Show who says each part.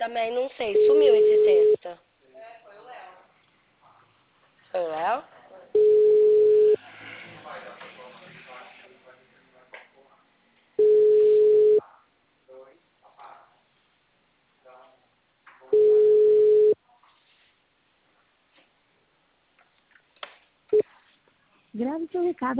Speaker 1: Também não sei, sumiu esse sexta. Foi o Léo?
Speaker 2: Grave seu recado